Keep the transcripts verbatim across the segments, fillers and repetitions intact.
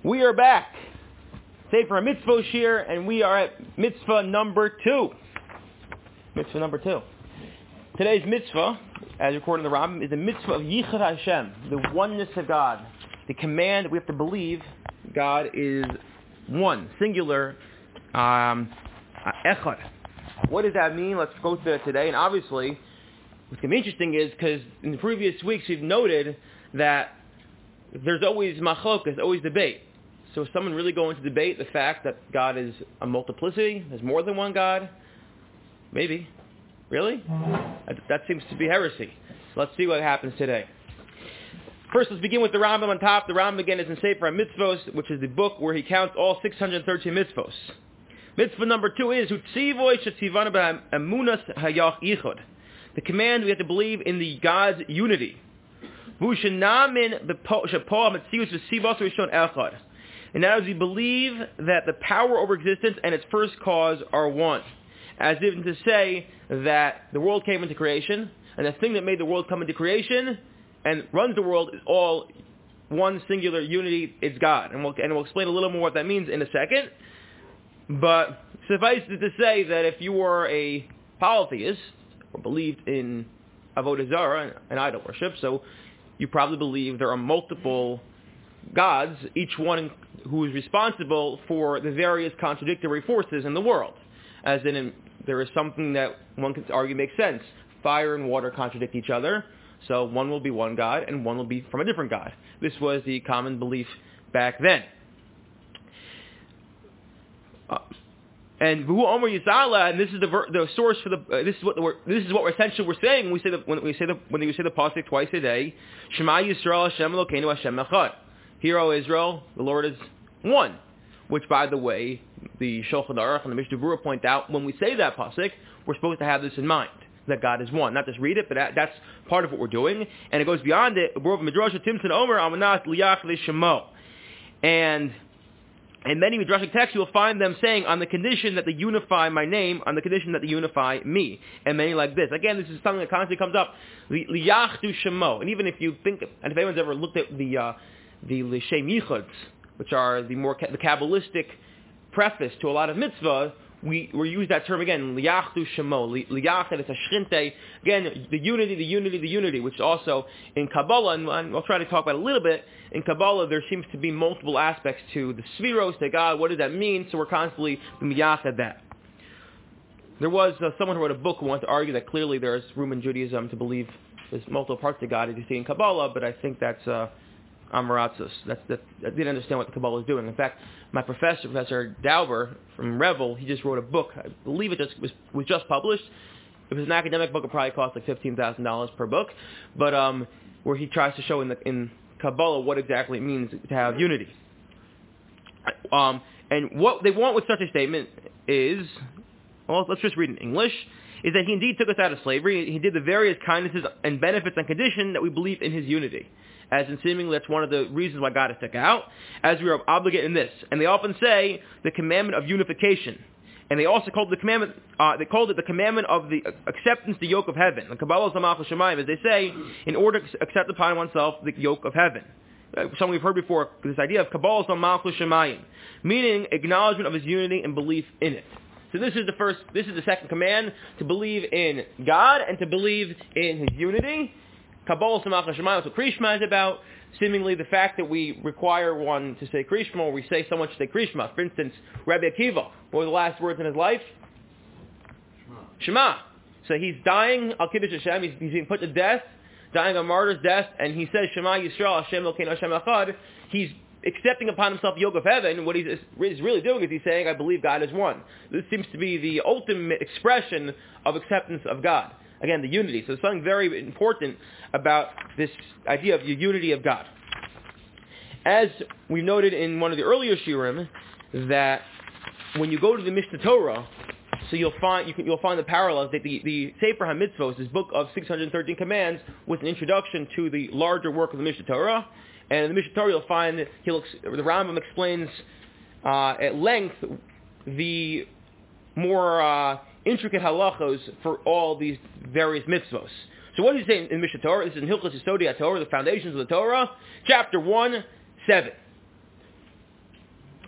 We are back. Sefer HaMitzvot Shir, and we are at mitzvah number two. Mitzvah number two. Today's mitzvah, as recorded in the Rambam, is the mitzvah of Yichud Hashem, the oneness of God. The command we have to believe God is one, singular, um, echad. What does that mean? Let's go through it today. And obviously, what's going to be interesting is because in the previous weeks we've noted that there's always machlokas, always debate. So is someone really going to debate the fact that God is a multiplicity? There's more than one God? Maybe. Really? That, that seems to be heresy. So let's see what happens today. First, let's begin with the Rambam on top. The Rambam again is in Sefer HaMitzvos, which is the book where he counts all six hundred thirteen mitzvos. Mitzvah number two is Hutzivoy shetzivanu b'emunas hayach yichud. The command we have to believe in the God's unity. V'ushanamin b'shapol mitzius v'sivos rishon echad. And now as we believe that the power over existence and its first cause are one. As if to say that the world came into creation, and the thing that made the world come into creation and runs the world is all one singular unity, it's God. And we'll, and we'll explain a little more what that means in a second. But suffice it to say that if you were a polytheist, or believed in Avodah Zarah, and idol worship, so you probably believe there are multiple gods, each one who is responsible for the various contradictory forces in the world. As in, in there is something that one can argue makes sense. Fire and water contradict each other, so one will be one God and one will be from a different God. This was the common belief back then. Uh, and V'hu Omer Yisala, and this is the ver- the source for the. Uh, this is what the, we're, this is what we're essentially we're saying when we say the when we say the when we say the pasuk twice a day. Shema Yisrael Hashem Elokeinu Hashem Echad. Hear, O Israel, the Lord is one. Which, by the way, the Shulchan Aruch and the Mishnah Berurah point out, when we say that pasuk, we're supposed to have this in mind, that God is one. Not just read it, but that, that's part of what we're doing. And it goes beyond it. And in many Midrashic texts, you'll find them saying, on the condition that they unify my name, on the condition that they unify me. And many like this. Again, this is something that constantly comes up. Liyachdu Shemo. And even if you think, and if anyone's ever looked at the uh, the L'Shem Yichuds, which are the more the Kabbalistic preface to a lot of mitzvah, we we use that term again, liyachdu shemo, liyachad, it's a shrinte, again, the unity, the unity, the unity, which also in Kabbalah, and I'll try to talk about it a little bit, in Kabbalah there seems to be multiple aspects to the Sfiros, to God, what does that mean? So we're constantly liyachad that. There was uh, someone who wrote a book who wanted to argue that clearly there's room in Judaism to believe there's multiple parts to God as you see in Kabbalah, but I think that's uh, Amaratzus. That's, that, I didn't understand what the Kabbalah is doing. In fact, my professor, Professor Dauber from Revel, he just wrote a book. I believe it just was, was just published. If it was an academic book, it probably cost like fifteen thousand dollars per book. But um, where he tries to show in the in Kabbalah what exactly it means to have unity. Um, and what they want with such a statement is, well, let's just read in English, is that he indeed took us out of slavery. He did the various kindnesses and benefits on condition that we believe in his unity. As in seemingly that's one of the reasons why God has stuck out, as we are obligated in this. And they often say the commandment of unification. And they also called the commandment, uh, they called it the commandment of the acceptance, the yoke of heaven. The Kabbalah Zamach Shemayim, as they say, in order to accept upon oneself the yoke of heaven. Uh, something we've heard before, this idea of Kabbalah Zamach Shemayim, meaning acknowledgement of his unity and belief in it. So this is the first, this is the second command, to believe in God and to believe in his unity. Kabbalah Samach Shemayim, that's what Krishma is about. Seemingly the fact that we require one to say Krishma, or we say someone to say Krishma. For instance, Rabbi Akiva, what were the last words in his life? Shema. Shema. So he's dying, Al Kiddush Hashem, he's, he's being put to death, dying a martyr's death, and he says Shema Yisrael Hashem Elokeinu Hashem Echad. He's accepting upon himself the yoke of heaven. What he's, he's really doing is he's saying, I believe God is one. This seems to be the ultimate expression of acceptance of God. Again, the unity. So there's something very important about this idea of the unity of God. As we noted in one of the earlier shiurim, that when you go to the Mishnah Torah, so you'll find you can, you'll find the parallels that the, the Sefer HaMitzvos, this book of six hundred thirteen commands, was an introduction to the larger work of the Mishnah Torah. And in the Mishnah Torah, you'll find that he'll, the Rambam explains uh, at length the more uh, intricate halachos for all these various mitzvos. So what does he say in Mishnah Torah? This is in Hilchos Yesodei HaTorah, the foundations of the Torah, chapter one, seven.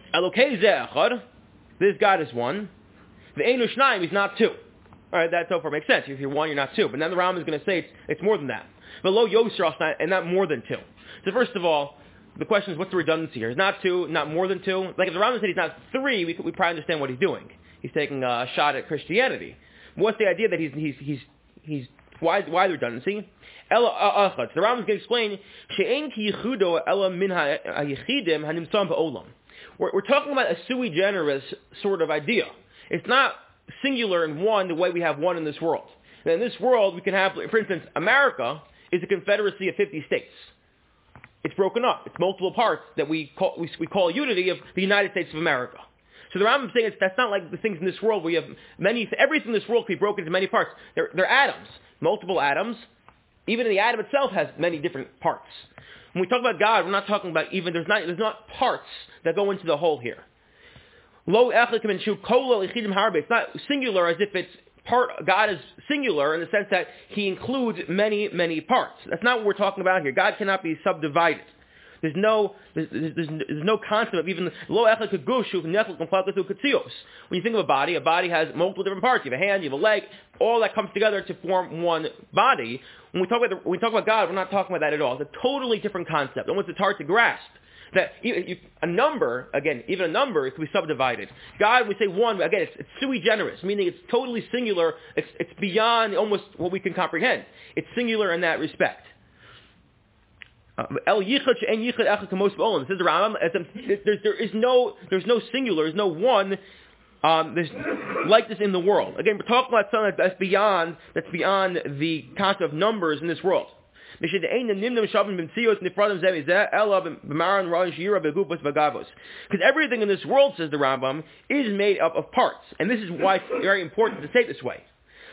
Elokei zeh echad. This God is one. The Einu Shnayim, he's not two. All right, that so far makes sense. If you're one, you're not two. But then the Rambam is going to say it's, it's more than that. But lo yosra, and not more than two. So first of all, the question is, what's the redundancy here? He's not two, not more than two. Like if the Rambam said he's not three, we, we probably understand what he's doing. He's taking a shot at Christianity. What's the idea that he's he's he's he's why why the redundancy? Ella achad. The Rambam is going to explain she'en ki yichudo ella min hayichidim hanimtzam ba'olam. We're we're talking about a sui generis sort of idea. It's not singular in one the way we have one in this world. And in this world, we can have, for instance, America is a confederacy of fifty states. It's broken up. It's multiple parts that we call we, we call unity of the United States of America. So the Rambam is saying it's, that's not like the things in this world where you have many, everything in this world can be broken into many parts. They're, they're atoms, multiple atoms. Even the atom itself has many different parts. When we talk about God, we're not talking about even, there's not, there's not parts that go into the whole here. Lo echlikim and shu kol echidim harbe. It's not singular as if it's part. God is singular in the sense that He includes many, many parts. That's not what we're talking about here. God cannot be subdivided. There's no, there's, there's, there's no concept of even lo echlik gushu nechlik kompletu katzios. When you think of a body, a body has multiple different parts. You have a hand, you have a leg. All that comes together to form one body. When we talk about the, when we talk about God, we're not talking about that at all. It's a totally different concept. Almost it's hard to grasp. That a number, again, even a number, it can be subdivided. God, we say one, again, it's, it's sui generis, meaning it's totally singular. It's, it's beyond almost what we can comprehend. It's singular in that respect. El yichad she'en yichad echad kamos b'olam. Says the Rambam, there, there is no, there's no singular, there's no one. Um, there's like this in the world. Again, we're talking about something that's beyond, that's beyond the concept of numbers in this world. Because everything in this world, says the Rambam, is made up of parts. And this is why it's very important to say it this way.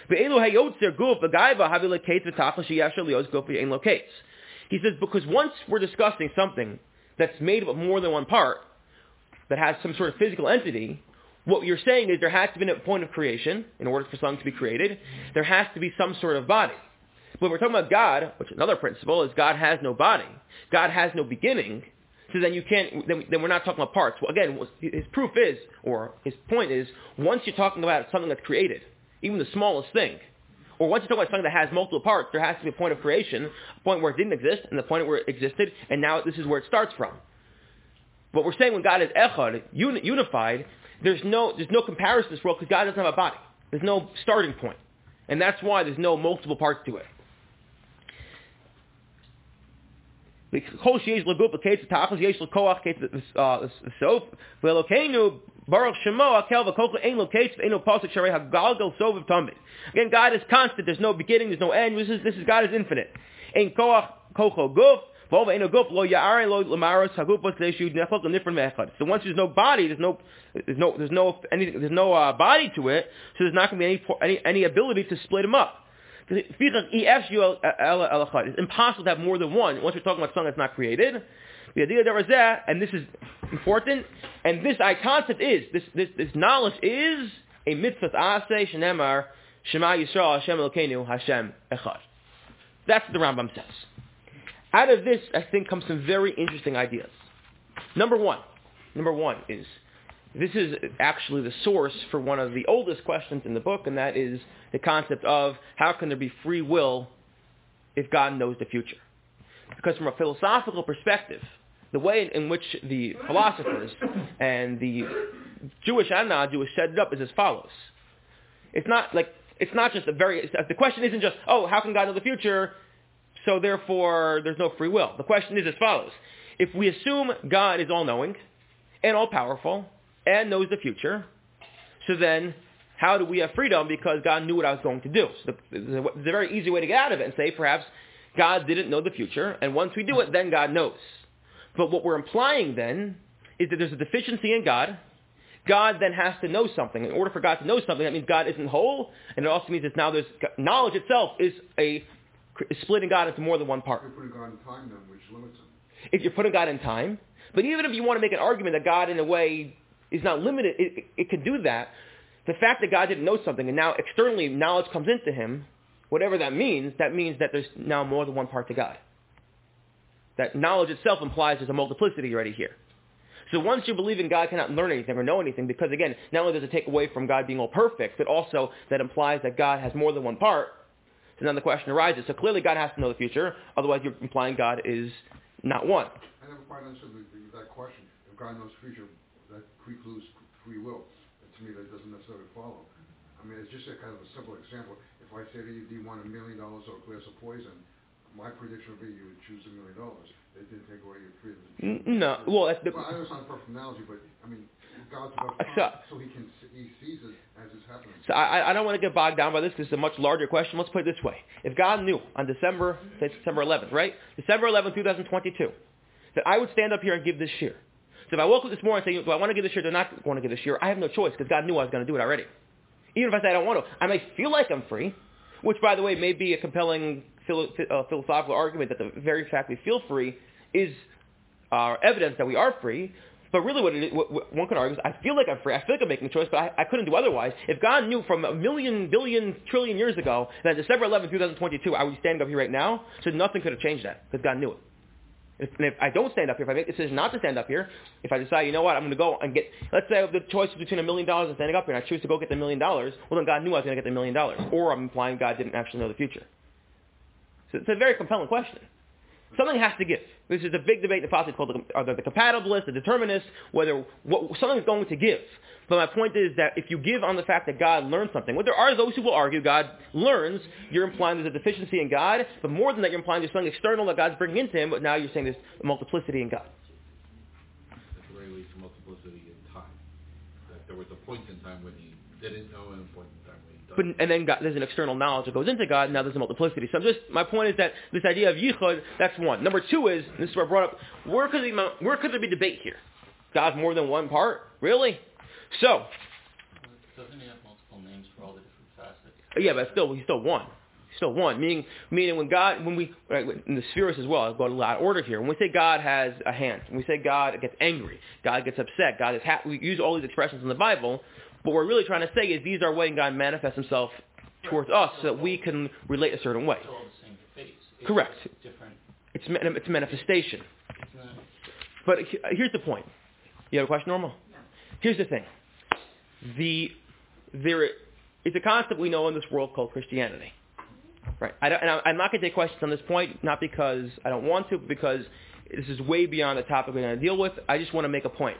He says, because once we're discussing something that's made up of more than one part, that has some sort of physical entity, what you're saying is there has to be a point of creation in order for something to be created. There has to be some sort of body. But we're talking about God, which another principle is God has no body. God has no beginning. So then you can't, then, then we're not talking about parts. Well, again, his proof is, or his point is, once you're talking about something that's created, even the smallest thing, or once you're talking about something that has multiple parts, there has to be a point of creation, a point where it didn't exist, and the point where it existed, and now this is where it starts from. But we're saying when God is echad, uni- unified, there's no, there's no comparison to this world because God doesn't have a body. There's no starting point. And that's why there's no multiple parts to it. There's no again, God is constant. There's no beginning. There's no end. This is, this is God is infinite. So once there's no body, there's no, there's no, there's no, any, there's no uh, body to it. So there's not going to be any, any any ability to split them up. It's impossible to have more than one once we're talking about something that's not created. And this is important. And this I concept is, this, this, this knowledge is a mitzvah aseh shenemar Shema Yisrael Hashem Elokeinu Hashem Echad. That's what the Rambam says. Out of this, I think, comes some very interesting ideas. Number one, number one is, this is actually the source for one of the oldest questions in the book, and that is the concept of how can there be free will if God knows the future? Because from a philosophical perspective, the way in which the philosophers and the Jewish and non-Jewish set it up is as follows. It's not like, it's not just a very, the question isn't just, oh, how can God know the future, so therefore there's no free will. The question is as follows. If we assume God is all-knowing and all-powerful and knows the future, so then how do we have freedom because God knew what I was going to do? So there's a very easy way to get out of it and say perhaps God didn't know the future, and once we do it, then God knows. But what we're implying then is that there's a deficiency in God. God then has to know something. In order for God to know something, that means God isn't whole, and it also means that now there's knowledge itself is a is splitting God into more than one part. You're putting God in time then, which limits him. If you're putting God in time, but even if you want to make an argument that God in a way is not limited, it, it, it can do that. The fact that God didn't know something and now externally knowledge comes into him, whatever that means, that means that there's now more than one part to God. That knowledge itself implies there's a multiplicity already here. So once you believe in God cannot learn anything or know anything, because again, not only does it take away from God being all perfect, but also that implies that God has more than one part. So then the question arises. So clearly God has to know the future, otherwise you're implying God is not one. I never quite understood the, the, that question. If God knows the future, that precludes free will. And to me, that doesn't necessarily follow. I mean, it's just a kind of a simple example. If I say to you, do you want a million dollars or a glass of poison? My prediction would be you would choose a million dollars. It didn't take away your freedom. No, well, that's the, well, I know it's not a perfect analogy, but I mean, God's above time, so, so he can he sees it as it's happening. So I, I don't want to get bogged down by this because it's a much larger question. Let's put it this way: if God knew on December, say December eleventh, right, December eleventh, twenty twenty-two, that I would stand up here and give this shir. So if I woke up this morning and say, do I want to give this shir or not want to give this shir, I have no choice because God knew I was going to do it already. Even if I say I don't want to, I may feel like I'm free, which, by the way, may be a compelling philo- uh, philosophical argument that the very fact we feel free is uh, evidence that we are free. But really what, it is, what, what one can argue is I feel like I'm free. I feel like I'm making a choice, but I, I couldn't do otherwise. If God knew from a million, billion, trillion years ago that December eleventh, twenty twenty-two, I would be standing up here right now, so nothing could have changed that because God knew it. If, and if I don't stand up here, if I make the decision not to stand up here, if I decide, you know what, I'm going to go and get, let's say I have the choice between a million dollars and standing up here, and I choose to go get the million dollars, well then God knew I was going to get the million dollars. Or I'm implying God didn't actually know the future. So it's a very compelling question. Something has to give. This is a big debate in the philosophy called the, are the compatibilists, the determinists, whether what, something's going to give. But my point is that if you give on the fact that God learned something, well, there are those who will argue God learns, you're implying there's a deficiency in God, but more than that, you're implying there's something external that God's bringing into him, but now you're saying there's a multiplicity in God. At the very least, a multiplicity in time. That there was a point in time when he didn't know and a point in time when he But, doesn't. and then God, there's an external knowledge that goes into God, and now there's a multiplicity. So I'm just, my point is that this idea of yichud, that's one. Number two is, and this is where I brought up, where could, there be, where could there be debate here? God's more than one part? Really? So, doesn't he have multiple names for all the different facets? yeah, but still, he's still one. He's still one. Meaning, meaning when God, when we, right, in the spheres as well, I'll go a lot of order here. When we say God has a hand, when we say God gets angry, God gets upset, God is happy, we use all these expressions in the Bible, but what we're really trying to say is these are ways God manifests himself towards us so that we can relate a certain way. It's all the same face. It's Correct. Different. It's, it's manifestation. It's not. But here's the point. You have a question, Norma? No. Here's the thing. The there is a concept we know in this world called Christianity. Right. I don't, and I, I'm not going to take questions on this point, not because I don't want to, but because this is way beyond the topic we're going to deal with. I just want to make a point.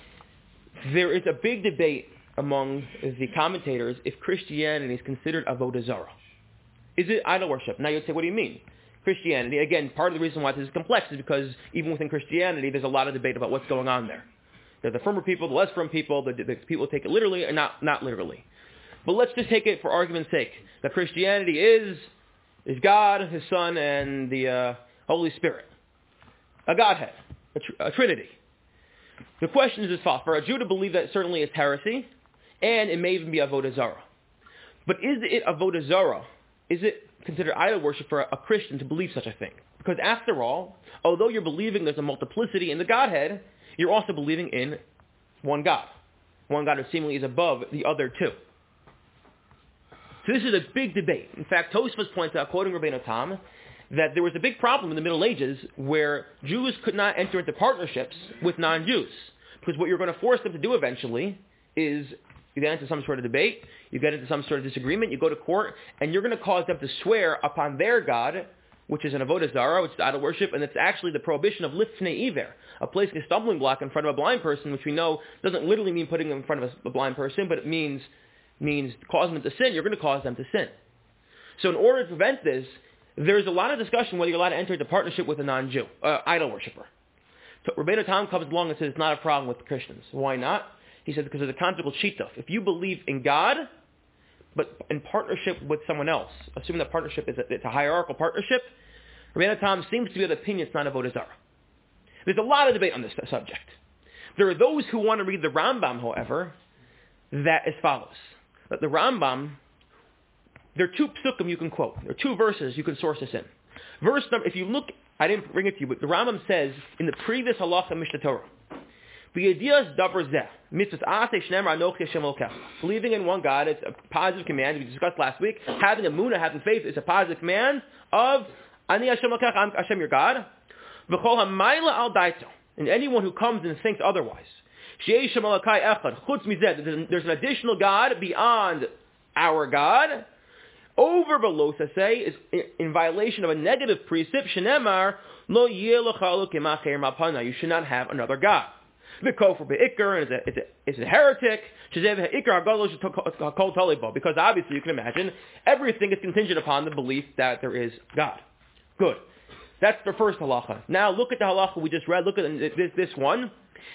There is a big debate among the commentators if Christianity is considered avodah zarah. Is it idol worship? Now you'd say, what do you mean? Christianity, again, part of the reason why this is complex is because even within Christianity, there's a lot of debate about what's going on there. There's the firmer people, the less firm people, the, the people take it literally and not, not literally. But let's just take it for argument's sake, that Christianity is, is God, His Son, and the uh, Holy Spirit. A Godhead, a, tr- a Trinity. The question is as follows. For a Jew to believe that certainly is heresy, and it may even be avodah zarah. But is it avodah zarah? Is it considered idol worship for a, a Christian to believe such a thing? Because after all, although you're believing there's a multiplicity in the Godhead, you're also believing in one God. One God who seemingly is above the other two. So this is a big debate. In fact, Tosfos points out, quoting Rabbeinu Tam, that there was a big problem in the Middle Ages where Jews could not enter into partnerships with non-Jews. Because what you're going to force them to do eventually is you get into some sort of debate, you get into some sort of disagreement, you go to court, and you're going to cause them to swear upon their God, which is an avodah zarah, which is idol worship, and it's actually the prohibition of lifnei iver, a placing a stumbling block in front of a blind person, which we know doesn't literally mean putting them in front of a, a blind person, but it means means causing them to sin. You're going to cause them to sin. So in order to prevent this, there's a lot of discussion whether you're allowed to enter into partnership with a non-Jew, uh, idol worshiper. So Rabbeinu Tam comes along and says it's not a problem with Christians. Why not? He said because there's a concept called shita. If you believe in God, but in partnership with someone else, assuming that partnership is a, it's a hierarchical partnership, Rabbeinu Tam seems to be of the opinion it's not avodah zarah. There's a lot of debate on this subject. There are those who want to read the Rambam, however, that as follows. That the Rambam, there are two psukim you can quote. There are two verses you can source this in. Verse number, if you look, I didn't bring it to you, but the Rambam says in the previous halacha Mishnah Torah, B'yedias davar zeh, mitzvahs aseh shneimar anochi Hashem Elokecha. Believing in one God, it's a positive command, we discussed last week. Having a munah, having faith, is a positive command of Ani Hashem Elokecha, I'm Hashem your God. V'chol hamayla al daito. and anyone who comes and thinks otherwise, there's an additional God beyond our God, over below, to say, is in violation of a negative precept, shenemar, lo you should not have another God. The kofar be'ikr is a, is a, is a heretic, because obviously you can imagine everything is contingent upon the belief that there is God. Good. That's the first halacha. Now look at the halacha we just read. Look at this, this one.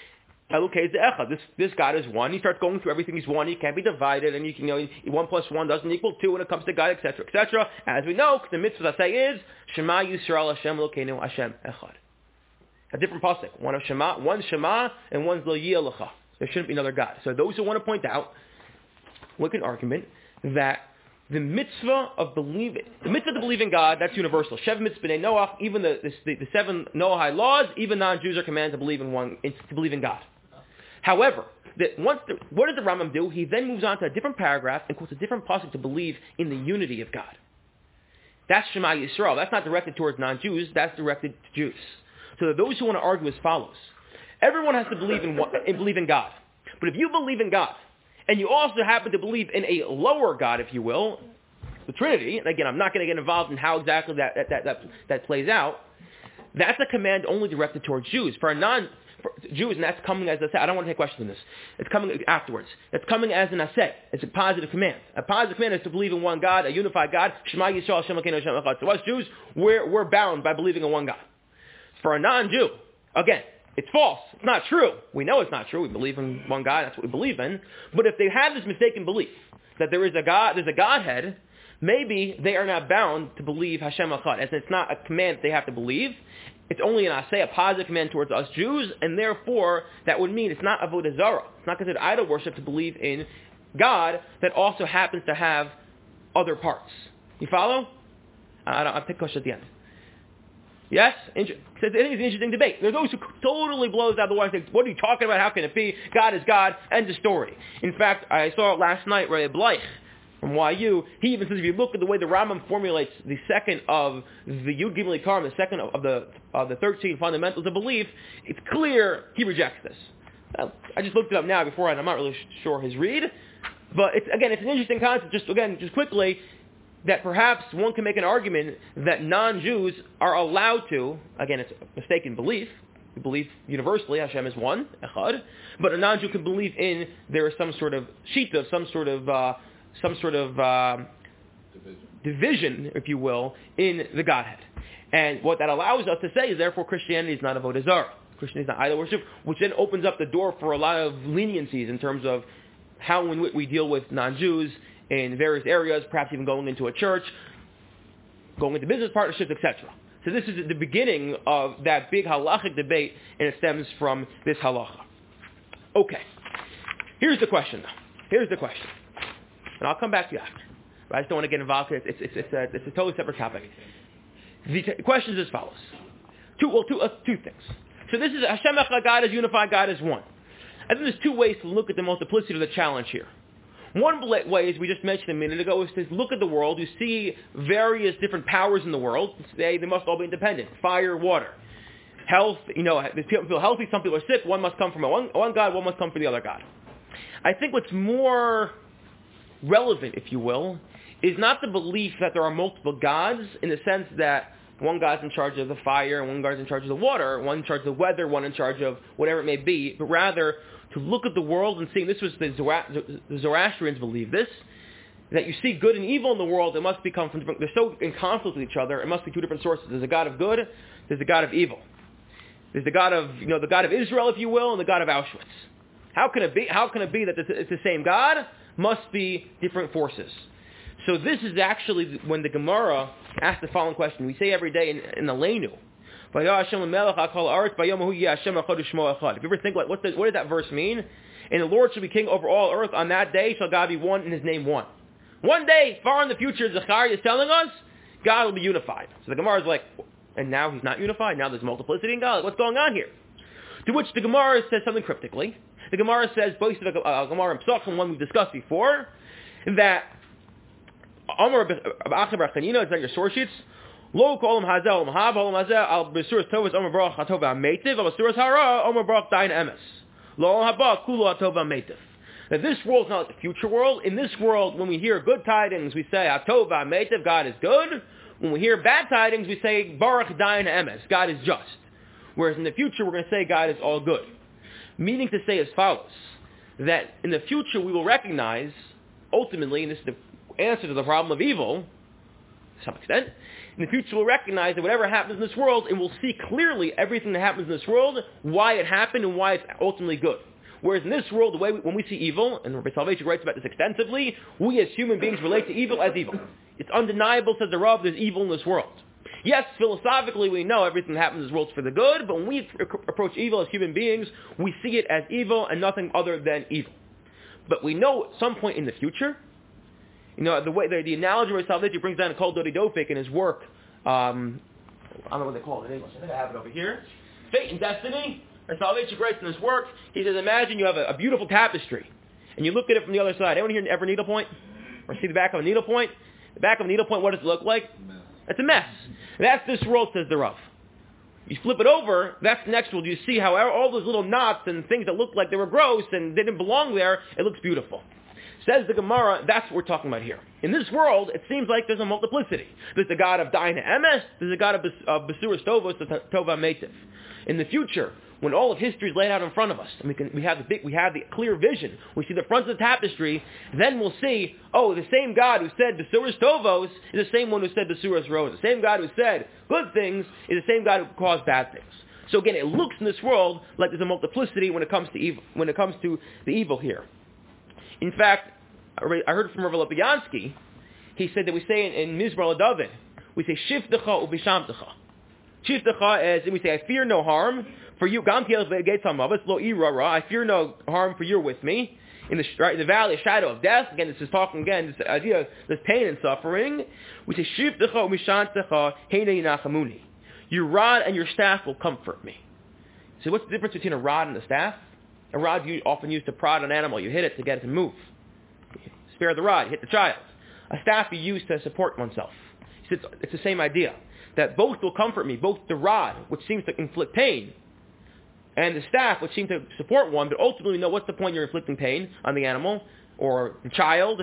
This, this God is one. He starts going through everything. He's one. He can't be divided. And you can, you know, one plus one doesn't equal two when it comes to God, et cetera, et cetera. As we know, the mitzvah I say is, Shema Yisrael Hashem Elokeinu Hashem Echad. A different pasuk. One of Shema, one Shema, and one's Lo Yeh Lecha. There shouldn't be another God. So those who want to point out, look at an argument that the mitzvah of believing, the mitzvah to believe in God, that's universal. Shev mitzvah b'nei Noach, even the, the, the seven Noahide laws, even non-Jews are commanded to believe in one, to believe in God. However, that once the, what does the Rambam do? He then moves on to a different paragraph and quotes a different pasuk to believe in the unity of God. That's Shema Yisrael. That's not directed towards non-Jews. That's directed to Jews. So those who want to argue as follows: everyone has to believe in, one, in believe in God. But if you believe in God, and you also happen to believe in a lower God, if you will, the Trinity, and again, I'm not going to get involved in how exactly that that, that, that that plays out, that's a command only directed towards Jews. For a non for Jews, and that's coming as I said, I don't want to take questions on this. It's coming afterwards. It's coming as an aseh. It's a positive command. A positive command is to believe in one God, a unified God. Shema Yisrael Hashem Elokeinu Hashem Echad. So us Jews, we're, we're bound by believing in one God. For a non-Jew, again, it's false. It's not true. We know it's not true. We believe in one God. That's what we believe in. But if they have this mistaken belief that there is a God, there's a Godhead, maybe they are not bound to believe Hashem Echad, as it's not a command that they have to believe. It's only an aseh, a positive command towards us Jews, and therefore that would mean it's not avodah zarah. It's not considered idol worship to believe in God that also happens to have other parts. You follow? I don't, I'll take a question at the end. Yes? Inter- I think it's an interesting debate. There are those who totally blows out the water and say, what are you talking about? How can it be? God is God. End of story. In fact, I saw it last night, Ray Bleich from Y U, he even says if you look at the way the Rambam formulates the second of the Yud Gimel Ikarim, the second of the of the thirteen fundamentals of belief, it's clear he rejects this. Uh, I just looked it up now before, and I'm not really sure his read. But it's, again, it's an interesting concept. Just again, just quickly, that perhaps one can make an argument that non-Jews are allowed to, again, it's a mistaken belief, we believe universally Hashem is one, Echad, but a non-Jew can believe in there is some sort of shita, some sort of, uh, some sort of uh, division. division, if you will, in the Godhead. And what that allows us to say is, therefore, Christianity is not avodah zarah. Christianity is not idol worship, which then opens up the door for a lot of leniencies in terms of how and we deal with non-Jews in various areas, perhaps even going into a church, going into business partnerships, et cetera. So this is the beginning of that big halachic debate, and it stems from this halacha. Okay. Here's the question, though. Here's the question. And I'll come back to you after. But I just don't want to get involved here. It's, it's, it's, a, it's a totally separate topic. The t- question is as follows. Two, well, two, uh, two things. So this is Hashem Echad, God is unified, God is one. I think there's two ways to look at the multiplicity of the challenge here. One way, as we just mentioned a minute ago, is to look at the world. You see various different powers in the world. Say they must all be independent. Fire, water, health. You know, people feel healthy. Some people are sick. One must come from one, one God. One must come from the other God. I think what's more relevant, if you will, is not the belief that there are multiple gods in the sense that one God's in charge of the fire, one God's in charge of the water, one in charge of the weather, one in charge of whatever it may be, but rather to look at the world and seeing, this was the, Zora- the Zoroastrians believe this, that you see good and evil in the world, it must become from different, they're so in conflict with each other, it must be two different sources. There's a God of good, there's a God of evil. There's the God of, you know, the God of Israel, if you will, and the God of Auschwitz. How can it be, how can it be that it's the same God? Must be different forces. So this is actually when the Gemara asks the following question. We say every day in, in the Leinu, if you ever think, like, what, does, what does that verse mean? And the Lord shall be king over all earth. On that day shall God be one and his name one. One day, far in the future, Zechariah is telling us, God will be unified. So the Gemara is like, and now he's not unified? Now there's multiplicity in God. What's going on here? To which the Gemara says something cryptically. The Gemara says, based on the uh, Gemara in Pesachim, one we've discussed before, that Amar Achabar Chanina, it's on your source sheets, Lo kol olam hazeh olam haba olam hazeh al besuras tovas omer baruch hatov ha'meitiv al besuras hara omer baruch dayin emes. Lo olam haba kulo hatov ha'meitiv. Now this world is not like the future world. In this world, when we hear good tidings, we say hatov ha'meitiv, God is good. When we hear bad tidings, we say baruch dayin emes, God is just. Whereas in the future, we're going to say God is all good. Meaning to say as follows, that in the future we will recognize, ultimately, and this is the answer to the problem of evil, to some extent, in the future we'll recognize that whatever happens in this world, and we'll see clearly everything that happens in this world, why it happened and why it's ultimately good. Whereas in this world, the way we, when we see evil, and Rabbi Soloveitchik writes about this extensively, we as human beings relate to evil as evil. It's undeniable, says the Rav, there's evil in this world. Yes, philosophically we know everything that happens in this world is for the good, but when we approach evil as human beings, we see it as evil and nothing other than evil. But we know at some point in the future, you know, the way the, the analogy Rabbi Soloveitchik brings down Kol Dodi Dofik in his work, um, I don't know what they call it in English, I think I have it over here, Fate and Destiny. Rabbi Soloveitchik writes in his work, he says, imagine you have a, a beautiful tapestry, and you look at it from the other side. Anyone here ever needlepoint? Or see the back of a needlepoint? The back of a needlepoint, what does it look like? It's a mess. That's this world, says the Rav. You flip it over, that's the next world. You see how all those little knots and things that looked like they were gross and they didn't belong there, it looks beautiful. Says the Gemara, that's what we're talking about here. In this world, it seems like there's a multiplicity. There's the God of Daina Emes, there's the God of Besuras Tovos, Tova Meitiv. In the future, when all of history is laid out in front of us, and we, can, we, have the big, we have the clear vision, we see the front of the tapestry, then we'll see, oh, the same God who said Besuras Tovos is the same one who said Besuras Ros. The same God who said good things is the same God who caused bad things. So again, it looks in this world like there's a multiplicity when it comes to evil, when it comes to the evil here. In fact, I heard from Rav Lopiansky, he said that we say in, in Mizmor LaDavid, we say Shiftecha Ubishamtecha. Shiftecha is, and we say, I fear no harm for you. I fear no harm for you're with me. In the, right, in the valley of shadow of death, again, this is talking again, this idea of this pain and suffering. We say, Shiftecha Ubishamtecha Heine Yinachamuni. Your rod and your staff will comfort me. So what's the difference between a rod and a staff? A rod you often used to prod an animal. You hit it to get it to move. Spare the rod, you hit the child. A staff you use to support oneself. It's, it's the same idea. That both will comfort me, both the rod, which seems to inflict pain, and the staff, which seems to support one, but ultimately know what's the point you're inflicting pain on the animal, or the child,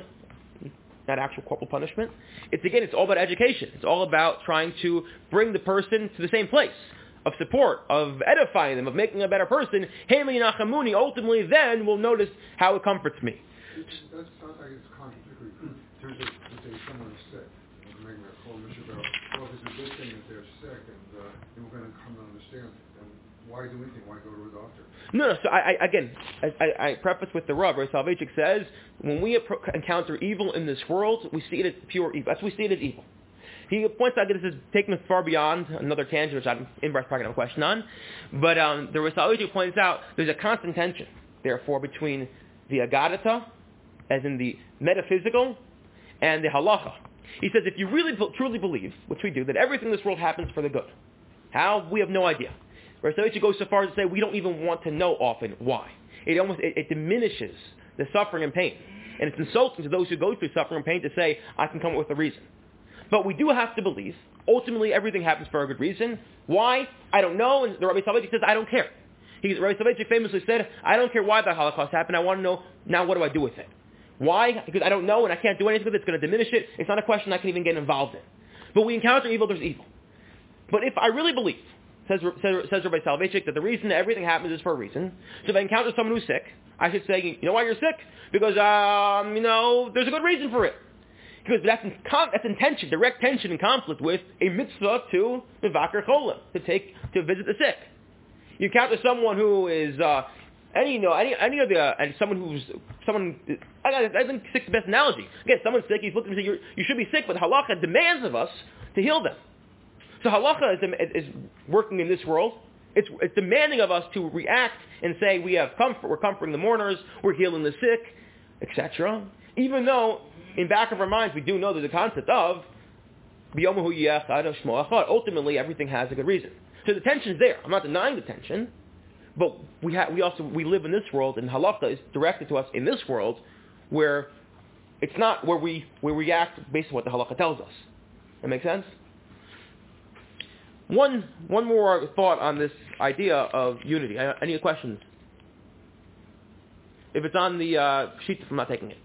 not actual corporal punishment. It's again, it's all about education. It's all about trying to bring the person to the same place of support, of edifying them, of making a better person. Hemi Nachamuni, ultimately then will notice how it comforts me. That sounds like it's contradictory. There's a, there's a someone is sick. We're making a call, Mister Bell. Well, it's a good thing that they're sick, and, uh, and we're going to come to understand. And why do anything? Why go to a doctor? No, no. So I, I again, I, I preface with the Rav. Rabbi Soloveitchik says when we encounter evil in this world, we see it as pure evil. That's what we see it as evil. He points out that this is taking us far beyond another tangent, which I'm in breath probably have a question on. But um, the Rabbi Soloveitchik points out there's a constant tension, therefore, between the agadata, as in the metaphysical, and the halacha. He says if you really truly believe, which we do, that everything in this world happens for the good. How? We have no idea. Rabbi Soloveitchik goes so far as to say we don't even want to know often why. It almost it, it diminishes the suffering and pain. And it's insulting to those who go through suffering and pain to say, I can come up with a reason. But we do have to believe, ultimately everything happens for a good reason. Why? I don't know, and the Rabbi Soloveitchik says, I don't care. He, Rabbi Soloveitchik famously said, I don't care why the Holocaust happened, I want to know, now what do I do with it? Why? Because I don't know and I can't do anything with it. It's going to diminish it. It's not a question I can even get involved in. But we encounter evil, there's evil. But if I really believe, says, says, says Rabbi Soloveitchik, that the reason that everything happens is for a reason, so if I encounter someone who's sick, I should say, you know why you're sick? Because, um, you know, there's a good reason for it. Because that's in, that's in tension, direct tension and conflict with a mitzvah to Mevakar Cholim, to take, to visit the sick. You encounter someone who is, uh, Any, you know, any, any of the, uh, and someone who's, someone, I, I think sick's the best analogy. Again, someone's sick, he's looking and saying, you should be sick, but halacha demands of us to heal them. So halacha is, is working in this world. It's, it's demanding of us to react and say we have comfort, we're comforting the mourners, we're healing the sick, et cetera. Even though, in back of our minds, we do know there's a concept of, ultimately everything has a good reason. So the tension's there. I'm not denying the tension. But we ha- we also we live in this world, and halakha is directed to us in this world, where it's not where we we react based on what the halakha tells us. That make sense? One, one more thought on this idea of unity. Any questions? If it's on the uh, sheet, I'm not taking it.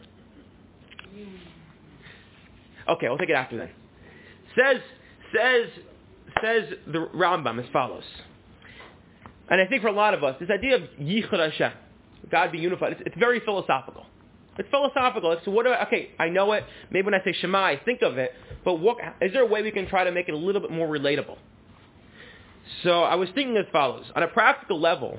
Okay, I'll take it after then. Says, says, says the Rambam as follows. And I think for a lot of us, this idea of Yichud Hashem, God be unified, it's, it's very philosophical. It's philosophical. It's what do I, okay, I know it. Maybe when I say Shema, I think of it. But what, is there a way we can try to make it a little bit more relatable? So I was thinking as follows. On a practical level,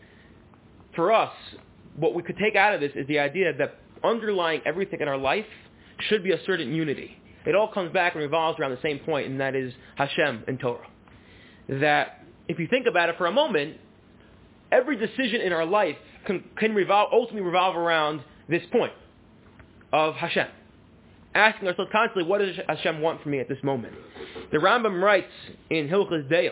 for us, what we could take out of this is the idea that underlying everything in our life should be a certain unity. It all comes back and revolves around the same point, and that is Hashem and Torah. That if you think about it for a moment, every decision in our life can, can revolve, ultimately revolve around this point of Hashem. Asking ourselves constantly, what does Hashem want from me at this moment? The Rambam writes in Hilchos Deos,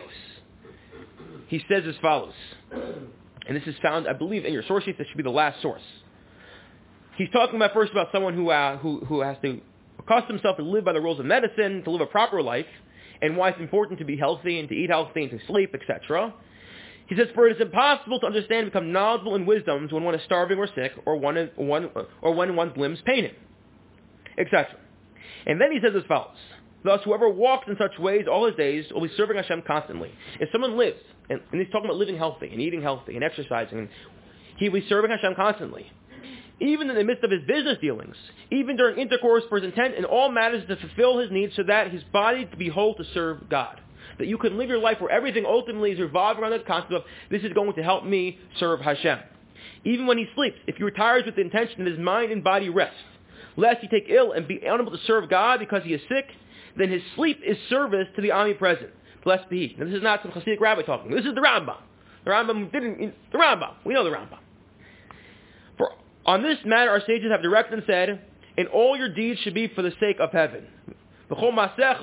he says as follows, and this is found, I believe, in your source sheet. This should be the last source. He's talking about first about someone who, uh, who, who has to accustom himself to live by the rules of medicine, to live a proper life, and why it's important to be healthy and to eat healthy and to sleep, et cetera. He says, for it is impossible to understand and become knowledgeable in wisdoms when one is starving or sick, or, one, one, or when one's limbs pain him, et cetera. And then he says as follows, thus whoever walks in such ways all his days will be serving Hashem constantly. If someone lives, and, and he's talking about living healthy and eating healthy and exercising, and he will be serving Hashem constantly. Even in the midst of his business dealings, even during intercourse, for his intent in all matters to fulfill his needs so that his body to be whole to serve God. That you can live your life where everything ultimately is revolving around the concept of, this is going to help me serve Hashem. Even when he sleeps, if he retires with the intention that his mind and body rest, lest he take ill and be unable to serve God because he is sick, then his sleep is service to the omnipresent. Blessed be he. Now, this is not some Hasidic rabbi talking. This is the Rambam. The Rambam didn't, the Rambam. We know the Rambam. For on this matter, our sages have directed and said, and all your deeds should be for the sake of heaven. And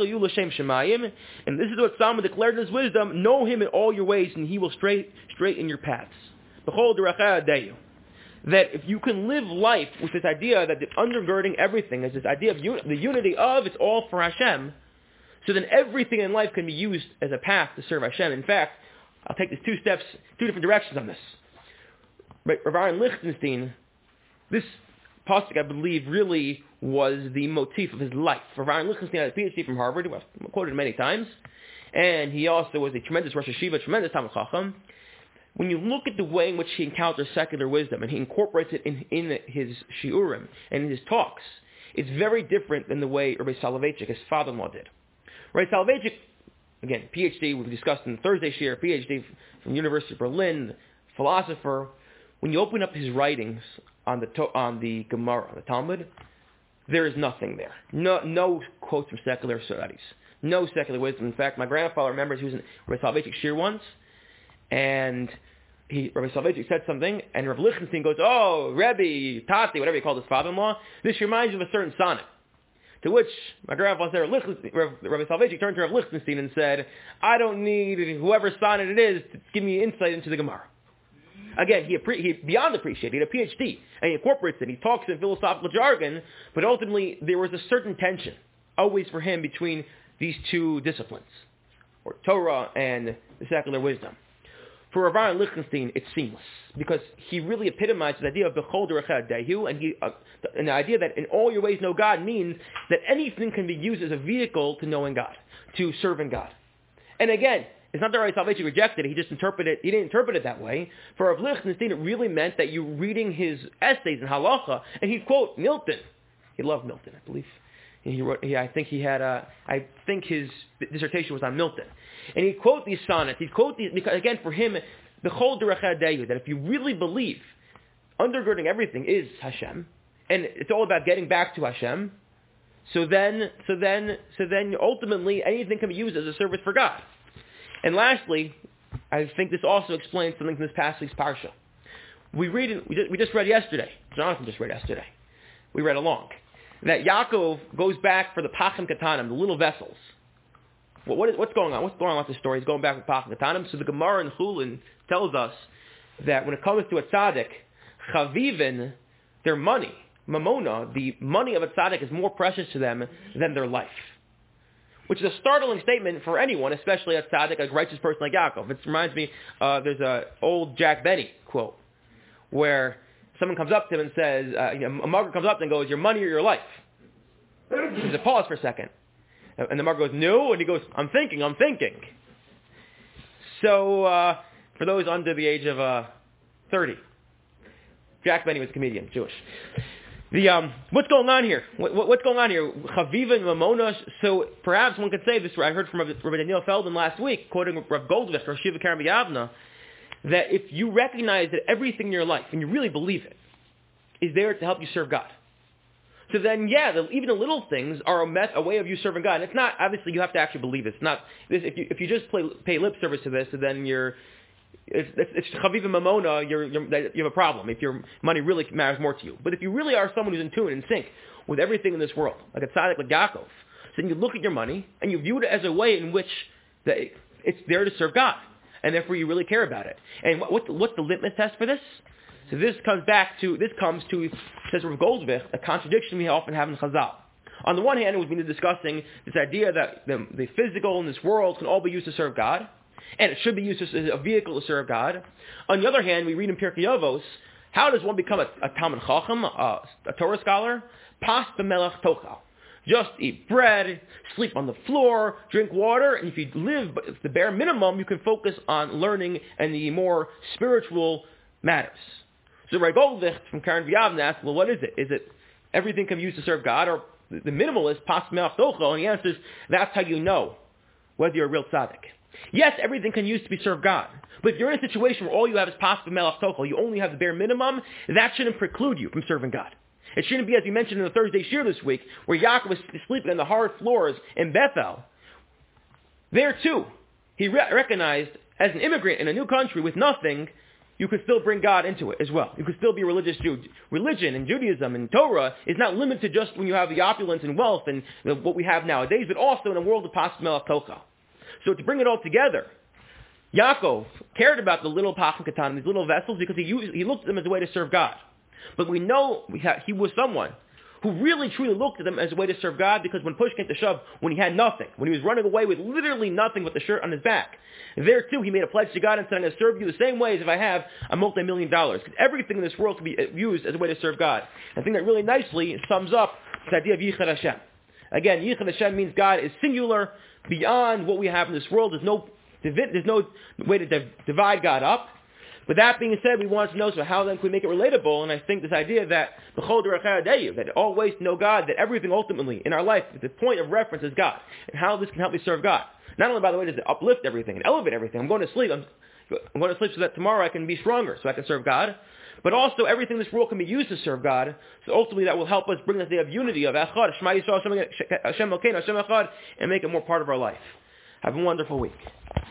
this is what Solomon declared in his wisdom, know him in all your ways, and he will straight, straighten your paths. That if you can live life with this idea that the undergirding everything is this idea of un- the unity of, it's all for Hashem, so then everything in life can be used as a path to serve Hashem. In fact, I'll take this two steps, two different directions on this. Right, Rav Aaron Lichtenstein, this pasuk, I believe, really was the motif of his life. Rav Aaron Lichtenstein had a P H D from Harvard, who I've quoted many times, and he also was a tremendous Rosh Hashiva, tremendous Talmid Chacham. When you look at the way in which he encounters secular wisdom, and he incorporates it in, in his shiurim and in his talks, it's very different than the way Rabbi Soloveitchik, his father-in-law, did. Rabbi Soloveitchik, again, P H D, we've discussed in Thursday share, P H D from the University of Berlin, philosopher. When you open up his writings on the on the Gemara, on the Talmud, there is nothing there. No, no quotes from secular studies. No secular wisdom. In fact, my grandfather remembers he was in Rabbi Soloveitchik shir once, and he, Rabbi Soloveitchik said something, and Rabbi Lichtenstein goes, oh, Rebbe, Tati, whatever he called his father-in-law, this reminds you of a certain sonnet. To which my grandfather said, Rabbi Soloveitchik turned to Rabbi Lichtenstein and said, I don't need whoever sonnet it is to give me insight into the Gemara. Again, he, appre- he beyond appreciated, he had a P H D, and he incorporates it. He talks in philosophical jargon, but ultimately there was a certain tension, always for him, between these two disciplines, or Torah and the secular wisdom. For Rav Aaron Lichtenstein, it's seamless, because he really epitomized the idea of B'chol derech dehu, and, he, uh, and the idea that in all your ways know God means that anything can be used as a vehicle to knowing God, to serving God. And again, it's not that Rabbi Soloveitchik rejected it, he just interpreted it, he didn't interpret it that way. For Rav Lichtenstein, it really meant that you're reading his essays in Halacha, and he'd quote Milton. He loved Milton, I believe. He wrote, he, I think he had a, I think his dissertation was on Milton. And he'd quote these sonnets, he'd quote these, because again, for him, the whole derech dehu, that if you really believe undergirding everything is Hashem, and it's all about getting back to Hashem, so then, so then, so then ultimately anything can be used as a service for God. And lastly, I think this also explains something from this past week's parsha. We read, we just, we just read yesterday, Jonathan just read yesterday, we read along, that Yaakov goes back for the Pachim Katanim, the little vessels. Well, what is, what's going on? What's going on with the story? He's going back with Pachim Katanim. So the Gemara in Chulin tells us that when it comes to a tzaddik, chavivin, their money, mamona, the money of a tzaddik is more precious to them than their life. which is a startling statement for anyone, especially a tzaddik, a righteous person like Yaakov. It reminds me, uh, there's a old Jack Benny quote, where someone comes up to him and says, uh, you know, a mugger comes up and goes, your money or your life? There's a pause for a second. And the mugger goes, no, and he goes, I'm thinking, I'm thinking. So, uh, for those under the age of uh, thirty, Jack Benny was a comedian, Jewish. The um, what's going on here? What, what, what's going on here? Chaviva and Mamona. So perhaps one could say this. I heard from Rabbi Daniel Feldman last week, quoting Rav Goldvicht, Rosh Yeshiva Kerem B'Yavna, that if you recognize that everything in your life, and you really believe it, is there to help you serve God, so then, yeah, the, even the little things are a, met, a way of you serving God. And it's not, obviously, you have to actually believe it. It's not, this, if you if you just play, pay lip service to this, then you're, it's it's chaviv and mamona, you're, you're, you have a problem if your money really matters more to you. But if you really are someone who's in tune, in sync with everything in this world, like a tzaddik like Yaakov, so then you look at your money and you view it as a way in which that it's there to serve God, and therefore you really care about it. And what, what's, the, what's the litmus test for this? So this comes back to, this comes to, says Rav Goldvicht, a contradiction we often have in Chazal. On the one hand, we've been discussing this idea that the, the physical in this world can all be used to serve God, and it should be used as a vehicle to serve God. On the other hand, we read in Pirkei Avos, how does one become a, a Talmid Chacham, a, a Torah scholar? Pas b'melech tochal. Just eat bread, sleep on the floor, drink water, and if you live the bare minimum, you can focus on learning and the more spiritual matters. So Ray Goldvicht from Karen V'Yavna asks, well, what is it? Is it everything can be used to serve God, or the minimalist, pas b'melech tochal? And he answers, that's how you know whether you're a real tzaddik. Yes, everything can use to be served God. But if you're in a situation where all you have is pas b'melech tochal, you only have the bare minimum, that shouldn't preclude you from serving God. It shouldn't be, as we mentioned in the Thursday shir this week, where Yaakov was sleeping on the hard floors in Bethel. There too, he re- recognized as an immigrant in a new country with nothing, you could still bring God into it as well. You could still be a religious Jew. Religion and Judaism and Torah is not limited just when you have the opulence and wealth and the, what we have nowadays, but also in a world of pas b'melech tochal. So to bring it all together, Yaakov cared about the little pachim katan, these little vessels, because he used, he looked at them as a way to serve God. But we know we ha- he was someone who really truly looked at them as a way to serve God, because when push came to shove, when he had nothing, when he was running away with literally nothing but the shirt on his back, there too he made a pledge to God and said, I'm going to serve you the same way as if I have a multi-million dollars. Because everything in this world can be used as a way to serve God. And I think that really nicely sums up this idea of Yichud Hashem. Again, Yichud Hashem means God is singular, beyond what we have in this world. There's no, there's no way to divide God up. With that being said, we want to know, so how then can we make it relatable? And I think this idea that that all ways to know God, that everything ultimately in our life, the point of reference is God, and how this can help me serve God. Not only, by the way, does it uplift everything and elevate everything. I'm going to sleep. I'm, I'm going to sleep so that tomorrow I can be stronger, so I can serve God. But also, everything in this world can be used to serve God. So ultimately, that will help us bring this day of unity, of Echad, Shema Yisrael, Hashem Elokeinu, Hashem Echad, and make it more part of our life. Have a wonderful week.